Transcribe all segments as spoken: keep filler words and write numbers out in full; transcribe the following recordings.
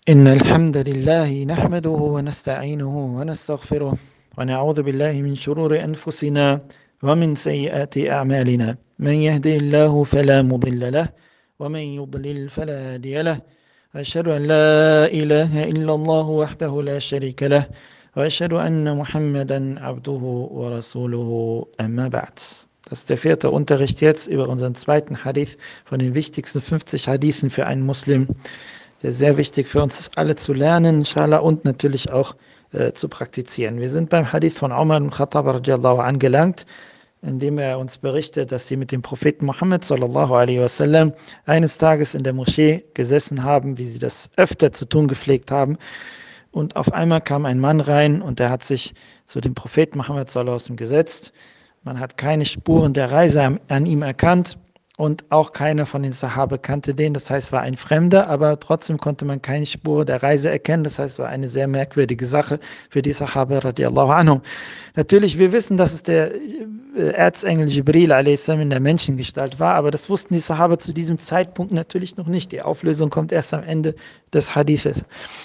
إن الحمد لله نحمده ونستعينه ونستغفره ونعوذ بالله من شرور أنفسنا ومن سيئات أعمالنا من يهدي الله فلا مضل له ومن يضلل فلا هادي له وأشهد أن لا إله إلا الله وحده لا شريك له وأشهد أن محمدا عبده ورسوله أما بعد. Das ist der vierte Unterricht jetzt über unseren zweiten Hadith von den wichtigsten fünfzig Hadithen für einen Muslim, der sehr wichtig für uns ist, alle zu lernen, inshallah, und natürlich auch äh, zu praktizieren. Wir sind beim Hadith von Umar ibn Khattab radiallahu angelangt, in dem er uns berichtet, dass sie mit dem Propheten Muhammad sallallahu alaihi wasallam eines Tages in der Moschee gesessen haben, wie sie das öfter zu tun gepflegt haben. Und auf einmal kam ein Mann rein und der hat sich zu dem Propheten Muhammad sallallahu alaihi wasallam gesetzt. Man hat keine Spuren der Reise an, an ihm erkannt. Und auch keiner von den Sahabe kannte den, das heißt, war ein Fremder, aber trotzdem konnte man keine Spur der Reise erkennen, das heißt, es war eine sehr merkwürdige Sache für die Sahabe radiallahu anhum. Natürlich, wir wissen, dass es der Erzengel Jibril a s. in der Menschengestalt war, aber das wussten die Sahabe zu diesem Zeitpunkt natürlich noch nicht. Die Auflösung kommt erst am Ende des Hadithes.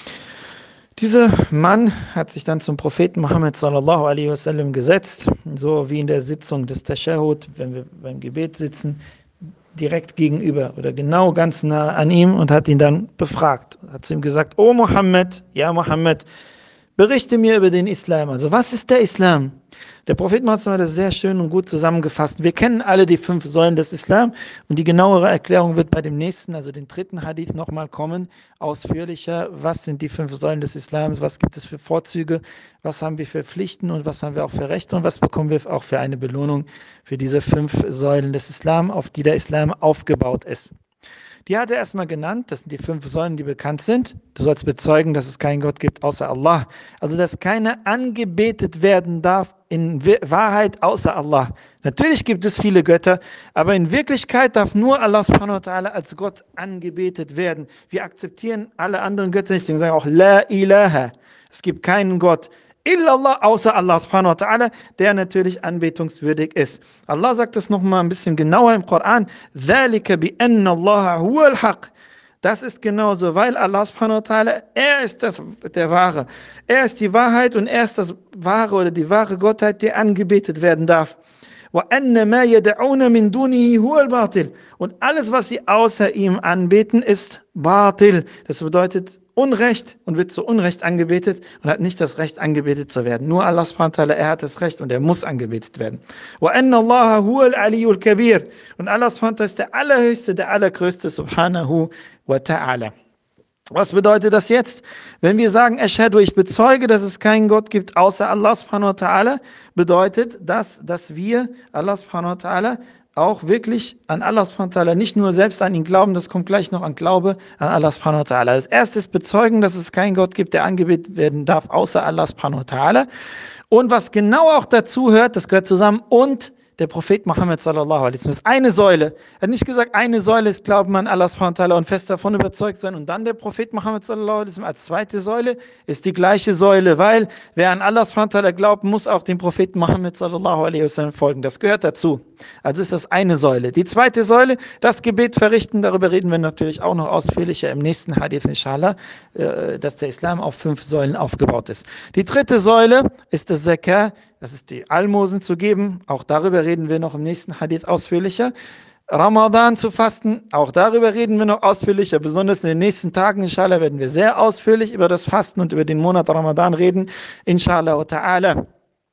Dieser Mann hat sich dann zum Propheten Muhammad sallallahu alaihi wasallam gesetzt, so wie in der Sitzung des Tashahhud, wenn wir beim Gebet sitzen, direkt gegenüber oder genau ganz nah an ihm und hat ihn dann befragt. Hat zu ihm gesagt, oh Mohammed, ja Mohammed, berichte mir über den Islam. Also was ist der Islam? Der Prophet Muhammad hat das sehr schön und gut zusammengefasst. Wir kennen alle die fünf Säulen des Islam und die genauere Erklärung wird bei dem nächsten, also den dritten Hadith nochmal kommen, ausführlicher. Was sind die fünf Säulen des Islams? Was gibt es für Vorzüge? Was haben wir für Pflichten und was haben wir auch für Rechte und was bekommen wir auch für eine Belohnung für diese fünf Säulen des Islam, auf die der Islam aufgebaut ist? Die hat er erstmal genannt, das sind die fünf Säulen, die bekannt sind. Du sollst bezeugen, dass es keinen Gott gibt außer Allah. Also, dass keiner angebetet werden darf in Wahrheit außer Allah. Natürlich gibt es viele Götter, aber in Wirklichkeit darf nur Allah subhanahu wa ta'ala als Gott angebetet werden. Wir akzeptieren alle anderen Götter nicht, deswegen sagen wir auch La ilaha. Es gibt keinen Gott. Illallah, außer Allah subhanahu wa ta'ala, der natürlich anbetungswürdig ist. Allah sagt das nochmal ein bisschen genauer im Koran. ذَلِكَ بِأَنَّ اللَّهَ هُوَ الْحَقِّ. Das ist genauso, weil Allah subhanahu wa ta'ala, er ist das, der Wahre. Er ist die Wahrheit und er ist das Wahre oder die wahre Gottheit, die angebetet werden darf. وَأَنَّ مَا يَدْعُونَ مِن دُونِهِ هُوَ الْبَاطِلِ. Und alles, was sie außer ihm anbeten, ist Batil. Das bedeutet Unrecht und wird zu Unrecht angebetet und hat nicht das Recht, angebetet zu werden. Nur Allah subhanahu wa ta'ala, er hat das Recht und er muss angebetet werden. وَأَنَّ اللَّهَ هُوَ الْعَلِيُّ الْكَبِيرُ. Und Allah subhanahu wa ta'ala ist der Allerhöchste, der Allergrößte, subhanahu wa ta'ala. Was bedeutet das jetzt? Wenn wir sagen, Ashhadu, ich bezeuge, dass es keinen Gott gibt außer Allah subhanahu wa ta'ala, bedeutet das, dass wir Allah subhanahu wa ta'ala auch wirklich an Allah subhanahu wa ta'ala, nicht nur selbst an ihn glauben, das kommt gleich noch an Glaube an Allah subhanahu wa ta'ala. Als erstes bezeugen, dass es keinen Gott gibt, der angebetet werden darf, außer Allah subhanahu wa ta'ala. Und was genau auch dazu hört, das gehört zusammen, und der Prophet Muhammad sallallahu alaihi wasallam. Das ist eine Säule. Er hat nicht gesagt, eine Säule ist Glauben an Allah subhanahu wa ta'ala und fest davon überzeugt sein. Und dann der Prophet Muhammad sallallahu alaihi wasallam als zweite Säule ist die gleiche Säule, weil wer an Allah subhanahu wa ta'ala glaubt, muss auch dem Propheten Muhammad sallallahu alaihi wasallam folgen. Das gehört dazu. Also ist das eine Säule. Die zweite Säule, das Gebet verrichten, darüber reden wir natürlich auch noch ausführlicher im nächsten Hadith, inshallah, dass der Islam auf fünf Säulen aufgebaut ist. Die dritte Säule ist das Zakah, das ist die Almosen zu geben. Auch darüber reden wir noch im nächsten Hadith ausführlicher. Ramadan zu fasten, auch darüber reden wir noch ausführlicher. Besonders in den nächsten Tagen, inshallah, werden wir sehr ausführlich über das Fasten und über den Monat Ramadan reden, inshallah ta'ala.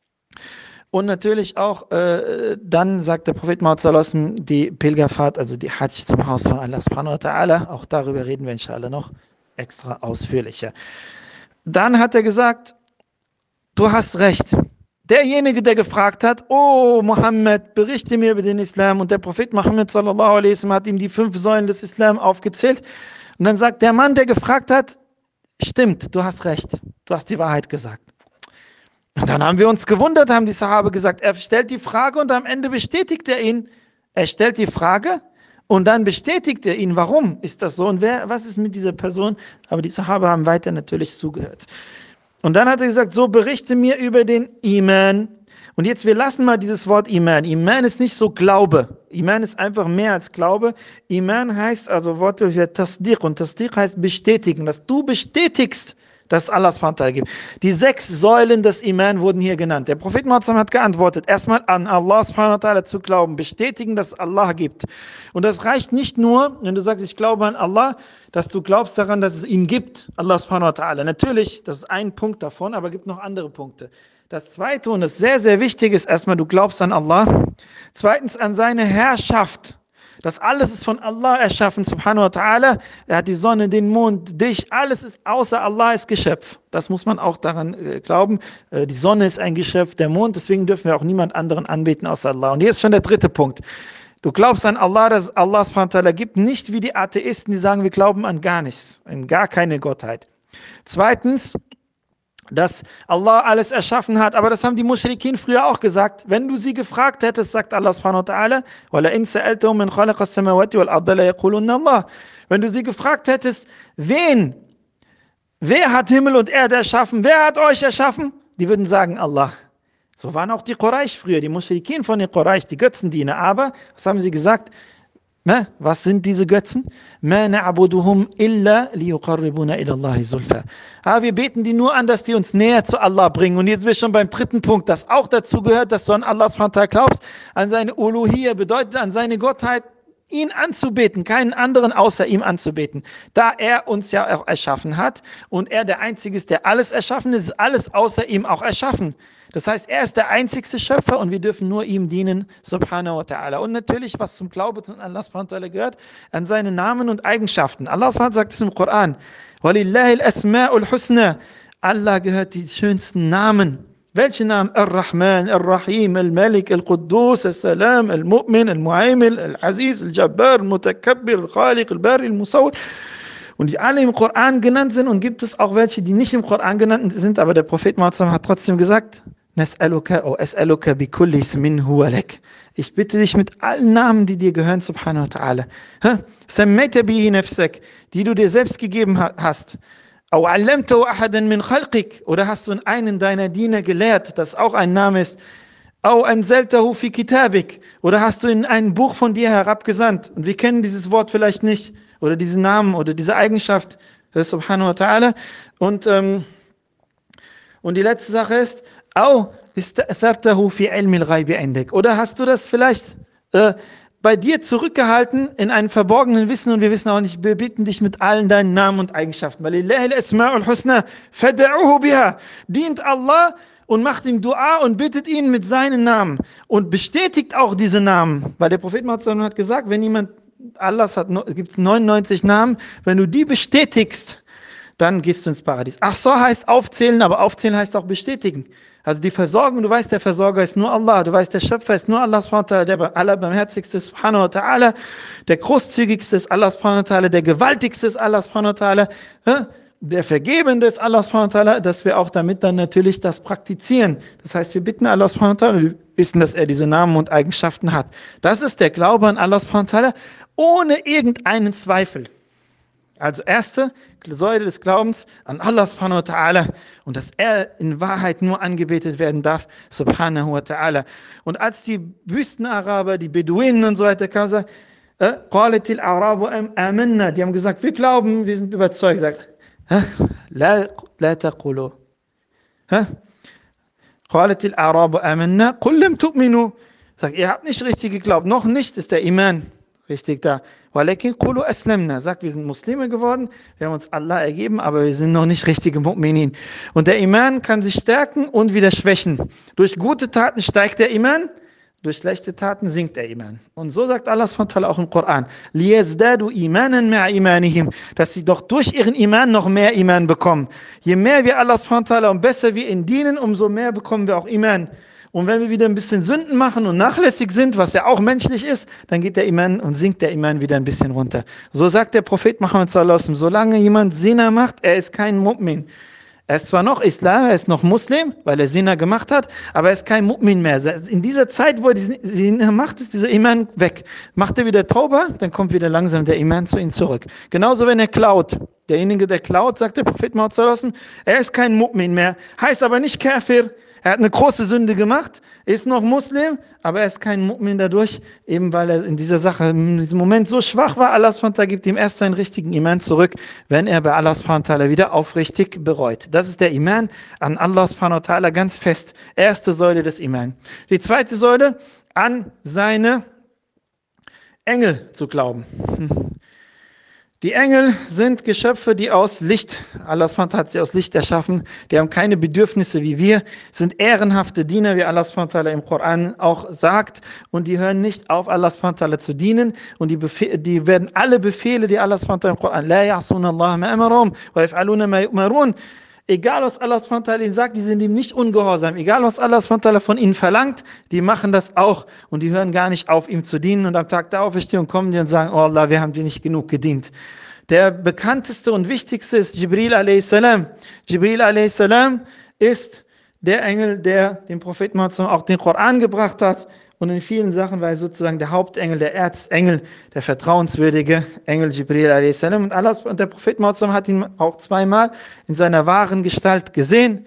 Und natürlich auch, äh, dann sagt der Prophet Muhammad sallallahu alaihi wasallam, die Pilgerfahrt, also die Hajj zum Haus von Allah subhanahu wa ta'ala, auch darüber reden wir inshallah noch extra ausführlicher. Dann hat er gesagt, du hast recht. Derjenige, der gefragt hat, oh Mohammed, berichte mir über den Islam, und der Prophet Muhammad sallallahu alaihi wasallam hat ihm die fünf Säulen des Islam aufgezählt, und dann sagt der Mann, der gefragt hat, stimmt, du hast recht, du hast die Wahrheit gesagt. Und dann haben wir uns gewundert, haben die Sahabe gesagt, er stellt die Frage und am Ende bestätigt er ihn. Er stellt die Frage und dann bestätigt er ihn. Warum ist das so und wer, was ist mit dieser Person? Aber die Sahabe haben weiter natürlich zugehört. Und dann hat er gesagt, so berichte mir über den Iman. Und jetzt, wir lassen mal dieses Wort Iman. Iman ist nicht so Glaube. Iman ist einfach mehr als Glaube. Iman heißt also wortwörtlich Tasdiq. Und Tasdiq heißt bestätigen, dass du bestätigst, dass es Allah subhanahu wa ta'ala gibt. Die sechs Säulen des Iman wurden hier genannt. Der Prophet Muhammad hat geantwortet, erstmal an Allah subhanahu wa ta'ala zu glauben, bestätigen, dass es Allah gibt. Und das reicht nicht nur, wenn du sagst, ich glaube an Allah, dass du glaubst daran, dass es ihn gibt, Allah subhanahu wa ta'ala. Natürlich, das ist ein Punkt davon, aber es gibt noch andere Punkte. Das zweite und das sehr, sehr wichtige ist erstmal, du glaubst an Allah. Zweitens an seine Herrschaft. Das alles ist von Allah erschaffen, subhanahu wa ta'ala. Er hat die Sonne, den Mond, dich, alles ist außer Allah ist Geschöpf. Das muss man auch daran äh, glauben. Äh, die Sonne ist ein Geschöpf, der Mond, deswegen dürfen wir auch niemand anderen anbeten außer Allah. Und hier ist schon der dritte Punkt. Du glaubst an Allah, dass es Allah subhanahu wa ta'ala gibt, nicht wie die Atheisten, die sagen, wir glauben an gar nichts, an gar keine Gottheit. Zweitens, dass Allah alles erschaffen hat, aber das haben die Muschrikin früher auch gesagt. Wenn du sie gefragt hättest, sagt Allah subhanahu wa ta'ala, وَلَئِنْ سَأَلْتَهُمْ مِنْ خَلَقَ السَّمَاوَاتِ وَالْأَرْضَ لَيَقُولُنَّ اللَّهُ. Wenn du sie gefragt hättest, wen, wer hat Himmel und Erde erschaffen, wer hat euch erschaffen? Die würden sagen, Allah. So waren auch die Quraysh früher, die Muschrikin von den Quraysh, die Götzendiener. Aber, was haben sie gesagt? Was sind diese Götzen? مَا نَعْبُدُهُمْ إِلَّا لِيُقَرِّبُونَ إِلَى اللَّهِ زُلْفَى. Ah, wir beten die nur an, dass die uns näher zu Allah bringen. Und jetzt sind wir schon beim dritten Punkt, das auch dazu gehört, dass du an Allah subhanahu wa ta'ala glaubst, an seine Uluhiyya, bedeutet an seine Gottheit, ihn anzubeten, keinen anderen außer ihm anzubeten. Da er uns ja auch erschaffen hat und er der Einzige ist, der alles erschaffen ist, ist alles außer ihm auch erschaffen. Das heißt, er ist der einzigste Schöpfer und wir dürfen nur ihm dienen, subhanahu wa ta'ala. Und natürlich, was zum Glauben an Allah subhanahu wa ta'ala gehört, an seine Namen und Eigenschaften. Allah subhanahu wa ta'ala sagt es im Koran, وَلِلَّهِ الْأَسْمَاءُ الْحُسْنَى. Allah gehört die schönsten Namen. Welche Namen? Ar-Rahman, Ar-Rahim, Al-Malik, Al-Quddus, Al-Salam, Al-Mu'min, Al-Mu'aymin, Al-Aziz, Al-Jabbar, Al-Mutakabbir, Al-Khaliq, Al-Bari, Al-Musawwir. Und die alle im Koran genannt sind und gibt es auch welche, die nicht im Koran genannt sind, aber der Prophet Muhammad hat trotzdem gesagt, Nas'aluka o as'aluka bi kulli ismin huwa lak. Ich bitte dich mit allen Namen, die dir gehören, subhanahu wa ta'ala. Sammayta bihi nafsak, die du dir selbst gegeben hast. Aw 'allamtahu ahadan min khalqik, oder hast du in einen deiner Diener gelehrt, das auch ein Name ist. Aw anzaltahu fi kitabik, oder hast du in ein Buch von dir herabgesandt. Und wir kennen dieses Wort vielleicht nicht, oder diesen Namen, oder diese Eigenschaft, subhanahu wa ta'ala. Und, ähm, und die letzte Sache ist, Au ista'thartahu fi ilmi al-ghaybi indak. Oder hast du das vielleicht äh, bei dir zurückgehalten in einem verborgenen Wissen und wir wissen auch nicht, wir bitten dich mit allen deinen Namen und Eigenschaften. Walillahi al-asma'ul husna fad'uhu biha. Dient Allah und macht ihm Dua und bittet ihn mit seinen Namen und bestätigt auch diese Namen, weil der Prophet Muhammad hat gesagt, wenn jemand Allahs hat, es gibt neunundneunzig Namen, wenn du die bestätigst, dann gehst du ins Paradies. Ach so heißt aufzählen, aber aufzählen heißt auch bestätigen. Also die Versorgung, du weißt, der Versorger ist nur Allah, du weißt, der Schöpfer ist nur Allah subhanahu wa ta'ala, der allerbarmherzigste ist subhanahu wa ta'ala, der großzügigste ist Allah subhanahu wa ta'ala, der gewaltigste ist Allah subhanahu wa ta'ala, der Vergebende ist Allah subhanahu wa ta'ala, dass wir auch damit dann natürlich das praktizieren. Das heißt, wir bitten Allah subhanahu wa ta'ala, wir wissen, dass er diese Namen und Eigenschaften hat. Das ist der Glaube an Allah subhanahu wa ta'ala, ohne irgendeinen Zweifel. Also erste Säule des Glaubens an Allah subhanahu wa ta'ala und dass er in Wahrheit nur angebetet werden darf, subhanahu wa ta'ala. Und als die Wüstenaraber, die Beduinen und so weiter kamen, sagen, قَالَتِ الْأَعْرَابُ آمَنَّا, die haben gesagt, wir glauben, wir sind überzeugt. Sagt, لَا تَقُولُوا قَالَتِ الْأَعْرَابُ آمَنَّا قُلْ لَمْ تُؤْمِنُوا. Sagt, ihr habt nicht richtig geglaubt, noch nicht ist der Iman richtig da. وَلَكِنْ قُولُوا أَسْلَمْنَا. Sagt, wir sind Muslime geworden, wir haben uns Allah ergeben, aber wir sind noch nicht richtige Mu'minin. Und der Iman kann sich stärken und wieder schwächen. Durch gute Taten steigt der Iman, durch schlechte Taten sinkt der Iman. Und so sagt Allah subhanahu wa ta'ala auch im Koran, لِيَزْدَادُوا إِيمَانًا مَعَ إِيمَانِهِمْ, dass sie doch durch ihren Iman noch mehr Iman bekommen. Je mehr wir Allah subhanahu wa ta'ala und besser wir ihn dienen, umso mehr bekommen wir auch Iman. Und wenn wir wieder ein bisschen Sünden machen und nachlässig sind, was ja auch menschlich ist, dann geht der Iman und sinkt der Iman wieder ein bisschen runter. So sagt der Prophet Muhammad sallallahu alaihi wasallam, solange jemand Zina macht, er ist kein Mu'min. Er ist zwar noch Islam, er ist noch Muslim, weil er Zina gemacht hat, aber er ist kein Mu'min mehr. In dieser Zeit, wo er Zina macht, ist dieser Iman weg. Macht er wieder Tauba, dann kommt wieder langsam der Iman zu ihm zurück. Genauso, wenn er klaut. Derjenige, der klaut, sagt der Prophet Muhammad sallallahu alaihi wasallam, er ist kein Mu'min mehr. Heißt aber nicht Kafir. Er hat eine große Sünde gemacht, ist noch Muslim, aber er ist kein Mu'min dadurch, eben weil er in dieser Sache, in diesem Moment so schwach war. Allah subhanahu wa ta'ala gibt ihm erst seinen richtigen Iman zurück, wenn er bei Allah subhanahu wa ta'ala wieder aufrichtig bereut. Das ist der Iman an Allah subhanahu wa ta'ala ganz fest. Erste Säule des Iman. Die zweite Säule, an seine Engel zu glauben. Die Engel sind Geschöpfe, die aus Licht, Allah subhanahu wa ta'ala hat sie aus Licht erschaffen, die haben keine Bedürfnisse wie wir, sind ehrenhafte Diener, wie Allah subhanahu wa ta'ala im Koran auch sagt, und die hören nicht auf, Allah subhanahu wa ta'ala zu dienen, und die, Befe- die werden alle Befehle, die Allah subhanahu wa ta'ala im Koran, la ya'suna Allah ma amarum, wa yaf'aluna ma yu'marun, egal was Allah subhanahu wa ta'ala ihnen sagt, die sind ihm nicht ungehorsam. Egal was Allah subhanahu wa ta'ala von ihnen verlangt, die machen das auch. Und die hören gar nicht auf, ihm zu dienen. Und am Tag der Auferstehung kommen die und sagen, oh Allah, wir haben dir nicht genug gedient. Der bekannteste und wichtigste ist Jibril a s. Jibril a s. ist der Engel, der dem Propheten Muhammad auch den Koran gebracht hat. Und in vielen Sachen war er sozusagen der Hauptengel, der Erzengel, der vertrauenswürdige Engel Jibril a s. Und, Allah, und der Prophet Muhammad hat ihn auch zweimal in seiner wahren Gestalt gesehen.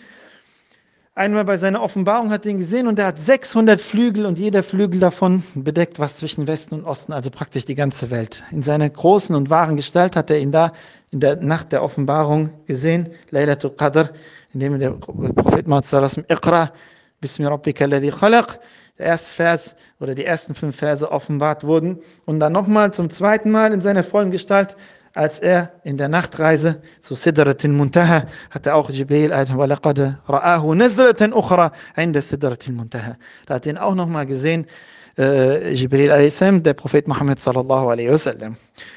Einmal bei seiner Offenbarung hat er ihn gesehen und er hat sechshundert Flügel und jeder Flügel davon bedeckt was zwischen Westen und Osten, also praktisch die ganze Welt. In seiner großen und wahren Gestalt hat er ihn da in der Nacht der Offenbarung gesehen, Laylatul Qadr, in dem der Prophet Muhammad sallallahu alaihi wasallam, Iqra, Bismi Rabbika alladhi khalaq, der erste Vers oder die ersten fünf Verse offenbart wurden. Und dann nochmal zum zweiten Mal in seiner vollen Gestalt, als er in der Nachtreise zu Sidratil Muntaha, hat er auch Jibril, وَلَقَدْ رَآهُ نَزْلَةً أُخْرَى عِنْدَ سِدْرَةِ الْمُنْتَهَى. Da hat er ihn auch nochmal gesehen, äh, Jibril a s. der Prophet Muhammad sallallahu alaihi wasallam.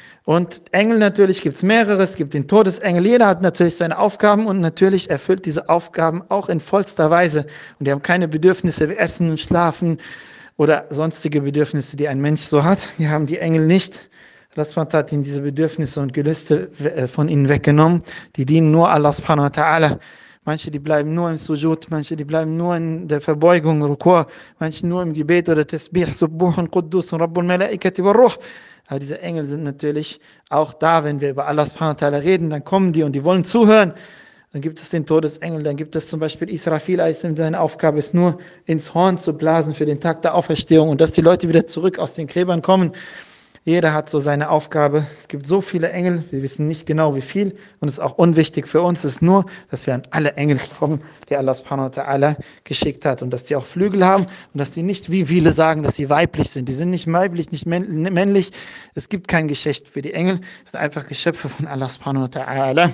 Und Engel natürlich gibt es mehrere, es gibt den Todesengel, jeder hat natürlich seine Aufgaben und natürlich erfüllt diese Aufgaben auch in vollster Weise. Und die haben keine Bedürfnisse wie Essen und Schlafen oder sonstige Bedürfnisse, die ein Mensch so hat. Die haben die Engel nicht. Allah subhanahu wa ta'ala hat ihnen diese Bedürfnisse und Gelüste von ihnen weggenommen. Die dienen nur Allah subhanahu wa ta'ala. Manche, die bleiben nur im Sujud, manche, die bleiben nur in der Verbeugung, Rukur, manche nur im Gebet oder Tasbih, Subbuhun, Quddus und Rabbul Malaikati wa Ruh. Aber diese Engel sind natürlich auch da, wenn wir über Allah subhanahu wa ta'ala reden, dann kommen die und die wollen zuhören. Dann gibt es den Todesengel, dann gibt es zum Beispiel Israfil, seine Aufgabe ist nur, ins Horn zu blasen für den Tag der Auferstehung und dass die Leute wieder zurück aus den Gräbern kommen. Jeder hat so seine Aufgabe. Es gibt so viele Engel, wir wissen nicht genau wie viel und es ist auch unwichtig für uns. Es ist nur, dass wir an alle Engel kommen, die Allah subhanahu wa ta'ala geschickt hat und dass die auch Flügel haben und dass die nicht, wie viele sagen, dass sie weiblich sind. Die sind nicht weiblich, nicht männlich. Es gibt kein Geschlecht für die Engel. Es sind einfach Geschöpfe von Allah subhanahu wa ta'ala.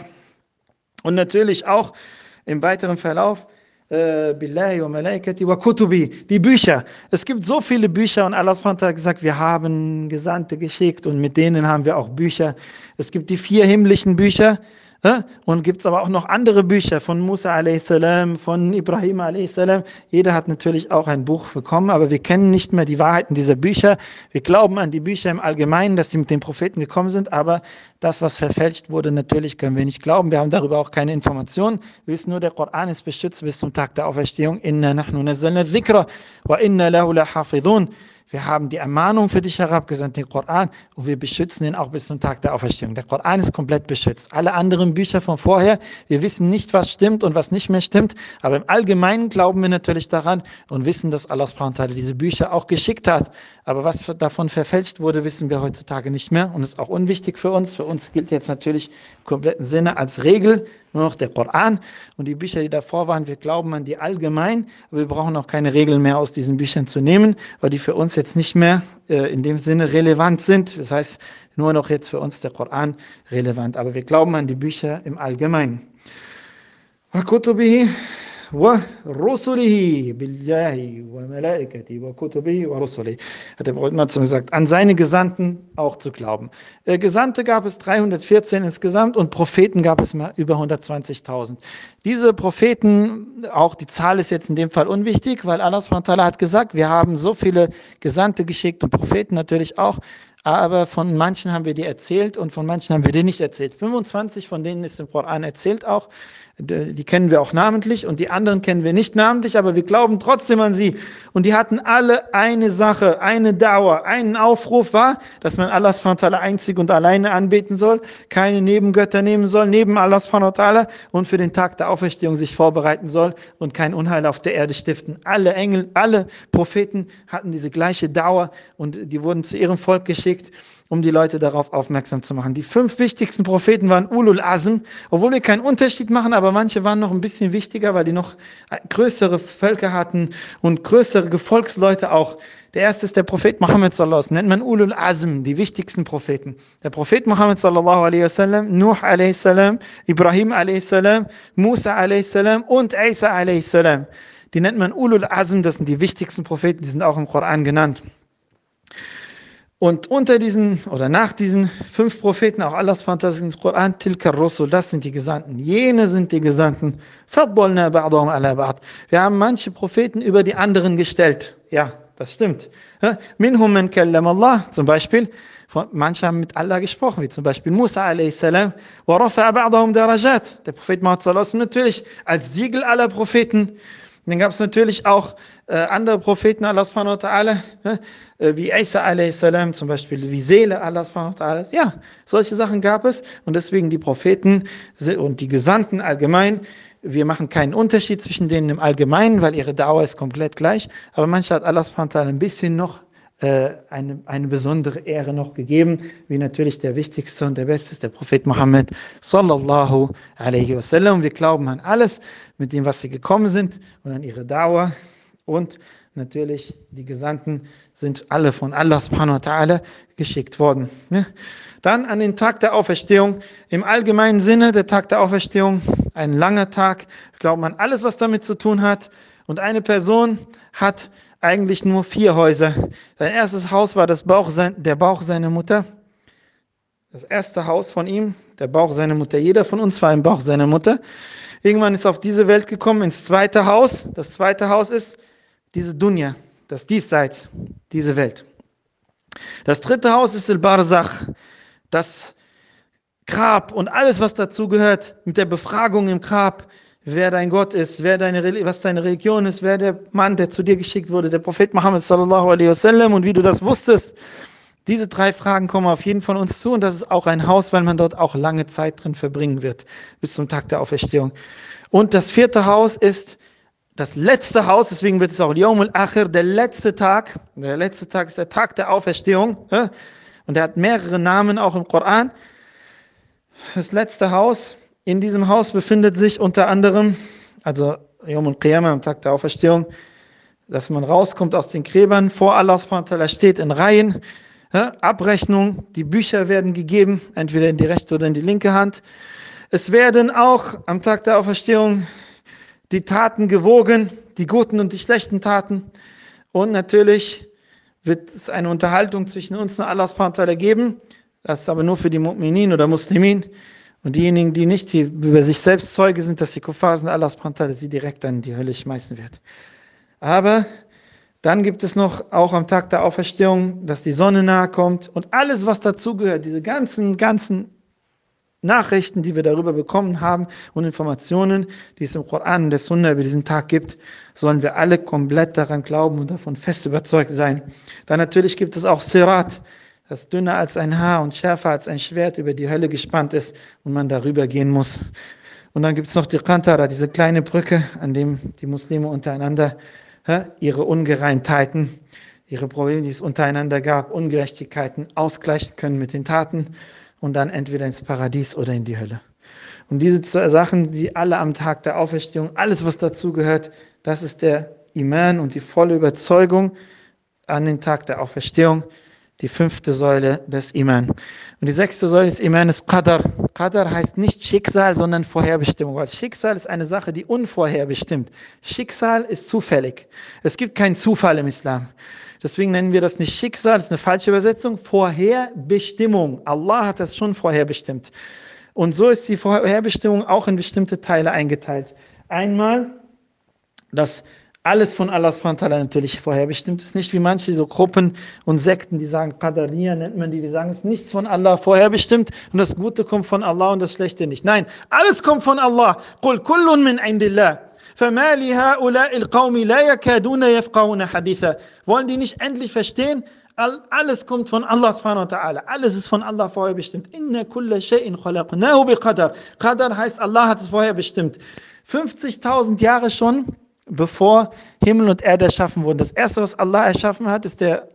Und natürlich auch im weiteren Verlauf Billahi wa Malaikati wa Kutubi, die Bücher. Es gibt so viele Bücher und Allah subhanahu wa ta'ala hat gesagt, wir haben Gesandte geschickt und mit denen haben wir auch Bücher. Es gibt die vier himmlischen Bücher äh? und gibt es aber auch noch andere Bücher von Musa a s, von Ibrahim a s. Jeder hat natürlich auch ein Buch bekommen, aber wir kennen nicht mehr die Wahrheiten dieser Bücher. Wir glauben an die Bücher im Allgemeinen, dass sie mit den Propheten gekommen sind, aber das, was verfälscht wurde, natürlich können wir nicht glauben. Wir haben darüber auch keine Informationen. Wir wissen nur, der Koran ist beschützt bis zum Tag der Auferstehung. Inna nahnu nazzalna dhikra wa inna lahu lahafidhun. Wir haben die Ermahnung für dich herabgesandt, den Koran, und wir beschützen ihn auch bis zum Tag der Auferstehung. Der Koran ist komplett beschützt. Alle anderen Bücher von vorher, wir wissen nicht, was stimmt und was nicht mehr stimmt, aber im Allgemeinen glauben wir natürlich daran und wissen, dass Allah subhanahu wa ta'ala diese Bücher auch geschickt hat. Aber was davon verfälscht wurde, wissen wir heutzutage nicht mehr und ist auch unwichtig für uns. Für uns gilt jetzt natürlich im kompletten Sinne als Regel nur noch der Koran und die Bücher, die davor waren, wir glauben an die allgemein, aber wir brauchen auch keine Regeln mehr aus diesen Büchern zu nehmen, weil die für uns jetzt nicht mehr äh, in dem Sinne relevant sind. Das heißt, nur noch jetzt für uns der Koran relevant, aber wir glauben an die Bücher im Allgemeinen. Wa kutubihi wa rusulihi billahi wa malaikati wa kutubihi wa rusulihi, hat der Prophet gesagt, an seine Gesandten auch zu glauben. Äh, Gesandte gab es dreihundertvierzehn insgesamt und Propheten gab es mal über hundertzwanzigtausend. Diese Propheten, auch die Zahl ist jetzt in dem Fall unwichtig, weil Allah subhanahu wa ta'ala hat gesagt, wir haben so viele Gesandte geschickt und Propheten natürlich auch, aber von manchen haben wir die erzählt und von manchen haben wir die nicht erzählt. fünfundzwanzig von denen ist im Koran erzählt auch. Die kennen wir auch namentlich und die anderen kennen wir nicht namentlich, aber wir glauben trotzdem an sie. Und die hatten alle eine Sache, eine Dauer, einen Aufruf war, dass man Allah subhanahu wa ta'ala einzig und alleine anbeten soll, keine Nebengötter nehmen soll, neben Allah subhanahu wa ta'ala und für den Tag der Auferstehung sich vorbereiten soll und kein Unheil auf der Erde stiften. Alle Engel, alle Propheten hatten diese gleiche Dauer und die wurden zu ihrem Volk geschickt, um die Leute darauf aufmerksam zu machen. Die fünf wichtigsten Propheten waren Ulul Azm, obwohl wir keinen Unterschied machen, aber manche waren noch ein bisschen wichtiger, weil die noch größere Völker hatten und größere Gefolgsleute auch. Der erste ist der Prophet Muhammad sallallahu alaihi wasallam, nennt man Ulul Azm, die wichtigsten Propheten. Der Prophet Muhammad sallallahu alaihi wasallam, Nuh alaihi salam, Ibrahim alaihi salam, Musa alaihi salam und Isa alaihi salam. Die nennt man Ulul Azm, das sind die wichtigsten Propheten, die sind auch im Koran genannt. Und unter diesen oder nach diesen fünf Propheten, auch Allahs Fantasie im Koran, Tilka Rusul, das sind die Gesandten. Jene sind die Gesandten. Faddalna ba'dahum ala ba'd. Wir haben manche Propheten über die anderen gestellt. Ja, das stimmt. Minhum man kallama Allah, zum Beispiel. Manche haben mit Allah gesprochen, wie zum Beispiel Musa a.s. Wa rafa'a ba'dahum darajat. Der Prophet Muhammad sallallahu alaihi wasallam natürlich als Siegel aller Propheten. Dann gab es natürlich auch äh, andere Propheten, Allah subhanahu wa ta'ala, äh, wie Isa a.s. zum Beispiel, wie Seele, Allah subhanahu wa ta'ala. Ja, solche Sachen gab es und deswegen die Propheten und die Gesandten allgemein, wir machen keinen Unterschied zwischen denen im Allgemeinen, weil ihre Dauer ist komplett gleich, aber manche hat Allah subhanahu wa ta'ala ein bisschen noch äh, eine, eine besondere Ehre noch gegeben, wie natürlich der wichtigste und der beste ist der Prophet Muhammad sallallahu alaihi wasallam. Wir glauben an alles, mit dem, was sie gekommen sind und an ihre Dauer. Und natürlich die Gesandten sind alle von Allah subhanahu wa ta'ala geschickt worden. Dann an den Tag der Auferstehung. Im allgemeinen Sinne, der Tag der Auferstehung, ein langer Tag. Wir glauben an alles, was damit zu tun hat. Und eine Person hat eigentlich nur vier Häuser. Sein erstes Haus war das Bauch, der Bauch seiner Mutter. Das erste Haus von ihm, der Bauch seiner Mutter. Jeder von uns war im Bauch seiner Mutter. Irgendwann ist er auf diese Welt gekommen, ins zweite Haus. Das zweite Haus ist diese Dunya, das Diesseits, diese Welt. Das dritte Haus ist Al-Barzakh, das Grab und alles, was dazu gehört, mit der Befragung im Grab, wer dein Gott ist, wer deine, was deine Religion ist, wer der Mann, der zu dir geschickt wurde, der Prophet Muhammad sallallahu alaihi wasallam und wie du das wusstest. Diese drei Fragen kommen auf jeden von uns zu und das ist auch ein Haus, weil man dort auch lange Zeit drin verbringen wird, bis zum Tag der Auferstehung. Und das vierte Haus ist das letzte Haus, deswegen wird es auch Yawm al-Akhir, der letzte Tag. Der letzte Tag ist der Tag der Auferstehung. Und er hat mehrere Namen auch im Koran. Das letzte Haus, in diesem Haus befindet sich unter anderem, also Yawm al-Qiyamah, am Tag der Auferstehung, dass man rauskommt aus den Gräbern, vor Allah subhanahu wa ta'ala steht in Reihen, Abrechnung, die Bücher werden gegeben, entweder in die rechte oder in die linke Hand. Es werden auch am Tag der Auferstehung die Taten gewogen, die guten und die schlechten Taten. Und natürlich wird es eine Unterhaltung zwischen uns und Allah subhanahu wa ta'ala geben. Das ist aber nur für die Mu'minin oder Muslimin. Und diejenigen, die nicht die über sich selbst Zeuge sind, dass sie Kuffar sind, Allah subhanahu wa ta'ala sie direkt dann in die Hölle schmeißen wird. Aber dann gibt es noch auch am Tag der Auferstehung, dass die Sonne nahe kommt und alles, was dazugehört, diese ganzen, ganzen Nachrichten, die wir darüber bekommen haben und Informationen, die es im Koran und der Sunna über diesen Tag gibt, sollen wir alle komplett daran glauben und davon fest überzeugt sein. Dann natürlich gibt es auch Sirat, das dünner als ein Haar und schärfer als ein Schwert über die Hölle gespannt ist und man darüber gehen muss. Und dann gibt es noch die Qantara, diese kleine Brücke, an dem die Muslime untereinander ihre Ungereimtheiten, ihre Probleme, die es untereinander gab, Ungerechtigkeiten ausgleichen können mit den Taten und dann entweder ins Paradies oder in die Hölle. Und diese zwei Sachen, die alle am Tag der Auferstehung, alles was dazugehört, das ist der Iman und die volle Überzeugung an den Tag der Auferstehung, die fünfte Säule des Iman. Und die sechste Säule des Iman ist Qadar. Qadar heißt nicht Schicksal, sondern Vorherbestimmung. Weil Schicksal ist eine Sache, die unvorherbestimmt. Schicksal ist zufällig. Es gibt keinen Zufall im Islam. Deswegen nennen wir das nicht Schicksal, das ist eine falsche Übersetzung. Vorherbestimmung. Allah hat das schon vorherbestimmt. Und so ist die Vorherbestimmung auch in bestimmte Teile eingeteilt. Einmal, dass alles von Allah subhanahu wa ta'ala natürlich vorherbestimmt ist. Nicht wie manche so Gruppen und Sekten, die sagen, Qadariya nennt man die, die sagen, es ist nichts von Allah vorherbestimmt und das Gute kommt von Allah und das Schlechte nicht. Nein, alles kommt von Allah. قُلْ كُلٌّ مِّنْ عِنْدِ اللَّهِ فَمَا لِهَؤُلَاءِ الْقَوْمِ لَا يَكَادُونَ يَفْقَهُونَ حَدِيثًا. Wollen die nicht endlich verstehen? Alles kommt von Allah subhanahu wa ta'ala. Alles ist von Allah vorherbestimmt. Inna kulla shay'in khalaqnahu biqadar. Qadar heißt, Allah hat es vorherbestimmt. fünfzigtausend Jahre schon, bevor Himmel und Erde erschaffen wurden. Das erste, was Allah erschaffen hat, ist der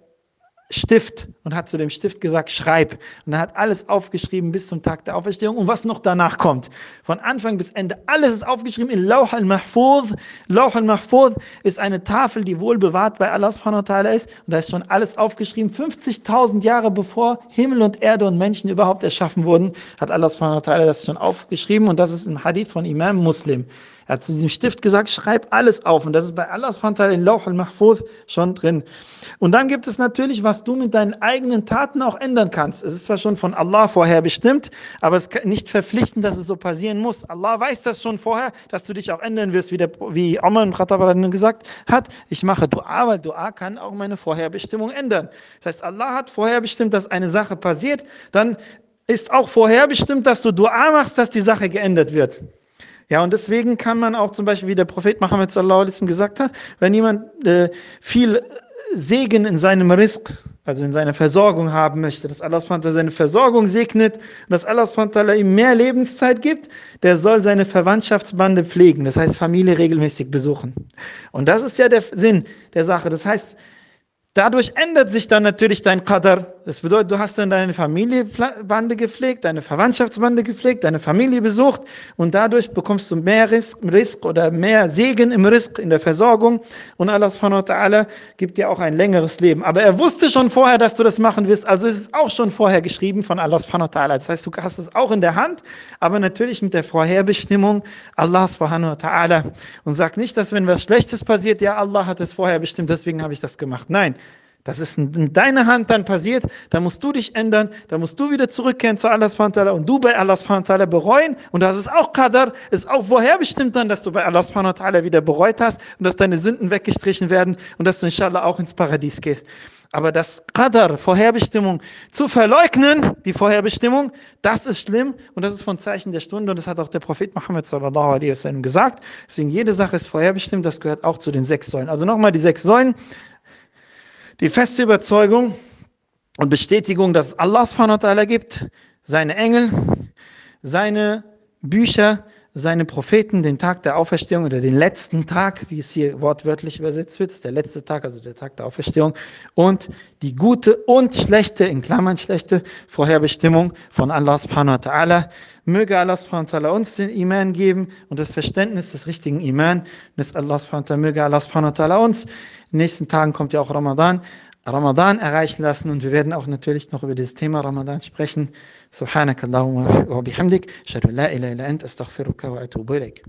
Stift und hat zu dem Stift gesagt, schreib. Und er hat alles aufgeschrieben bis zum Tag der Auferstehung und was noch danach kommt. Von Anfang bis Ende, alles ist aufgeschrieben in Lauh al-Mahfuz. Lauh al-Mahfuz ist eine Tafel, die wohl bewahrt bei Allah subhanahu wa ta'ala ist. Und da ist schon alles aufgeschrieben. fünfzigtausend Jahre bevor Himmel und Erde und Menschen überhaupt erschaffen wurden, hat Allah subhanahu wa ta'ala das schon aufgeschrieben. Und das ist im Hadith von Imam Muslim. Er hat zu diesem Stift gesagt, schreib alles auf. Und das ist bei Allah subhanahu wa ta'ala in Lauh al-Mahfuz schon drin. Und dann gibt es natürlich, was du mit deinen eigenen Taten auch ändern kannst. Es ist zwar schon von Allah vorher bestimmt, aber es ist nicht verpflichtend, dass es so passieren muss. Allah weiß das schon vorher, dass du dich auch ändern wirst, wie, der, wie Umar ibn Khattab gesagt hat. Ich mache Dua, weil Dua kann auch meine Vorherbestimmung ändern. Das heißt, Allah hat vorherbestimmt, dass eine Sache passiert. Dann ist auch vorherbestimmt, dass du Dua machst, dass die Sache geändert wird. Ja, und deswegen kann man auch zum Beispiel, wie der Prophet Muhammad sallallahu alaihi wasallam gesagt hat, wenn jemand äh, viel Segen in seinem Rizq, also in seiner Versorgung haben möchte, dass Allah subhanahu wa ta'ala seine Versorgung segnet und dass Allah subhanahu wa ta'ala ihm mehr Lebenszeit gibt, der soll seine Verwandtschaftsbande pflegen, das heißt Familie regelmäßig besuchen. Und das ist ja der Sinn der Sache. Das heißt, dadurch ändert sich dann natürlich dein Qadar. Das bedeutet, du hast dann deine Familienbande gepflegt, deine Verwandtschaftsbande gepflegt, deine Familie besucht und dadurch bekommst du mehr Rizq oder mehr Segen im Rizq, in der Versorgung und Allah subhanahu wa ta'ala gibt dir auch ein längeres Leben. Aber er wusste schon vorher, dass du das machen wirst, also ist es auch schon vorher geschrieben von Allah subhanahu wa ta'ala. Das heißt, du hast es auch in der Hand, aber natürlich mit der Vorherbestimmung Allah subhanahu wa ta'ala und sag nicht, dass wenn was Schlechtes passiert, ja, Allah hat es vorher bestimmt, deswegen habe ich das gemacht. Nein. Das ist in deiner Hand dann passiert, da musst du dich ändern, da musst du wieder zurückkehren zu Allah subhanahu wa ta'ala und du bei Allah subhanahu wa ta'ala bereuen und das ist auch Qadar, ist auch vorherbestimmt dann, dass du bei Allah subhanahu wa ta'ala wieder bereut hast und dass deine Sünden weggestrichen werden und dass du inshallah auch ins Paradies gehst. Aber das Qadar, Vorherbestimmung, zu verleugnen, die Vorherbestimmung, das ist schlimm und das ist von Zeichen der Stunde und das hat auch der Prophet Muhammad sallallahu alaihi wasallam gesagt. Deswegen jede Sache ist vorherbestimmt, das gehört auch zu den sechs Säulen. Also nochmal die sechs Säulen. Die feste Überzeugung und Bestätigung, dass es Allah subhanahu wa ta'ala gibt, seine Engel, seine Bücher, seine Propheten, den Tag der Auferstehung oder den letzten Tag, wie es hier wortwörtlich übersetzt wird, ist der letzte Tag, also der Tag der Auferstehung und die gute und schlechte, in Klammern schlechte, Vorherbestimmung von Allah subhanahu wa ta'ala. Möge Allah subhanahu wa ta'ala uns den Iman geben und das Verständnis des richtigen Iman. Und Allah subhanahu wa ta'ala, möge Allah subhanahu wa ta'ala uns, in den nächsten Tagen kommt ja auch Ramadan, Ramadan erreichen lassen und wir werden auch natürlich noch über dieses Thema Ramadan sprechen. Subhanakallahumma wa bihamdik, ashhadu an la ilaha illa anta, astaghfiruka wa atubu ilaik.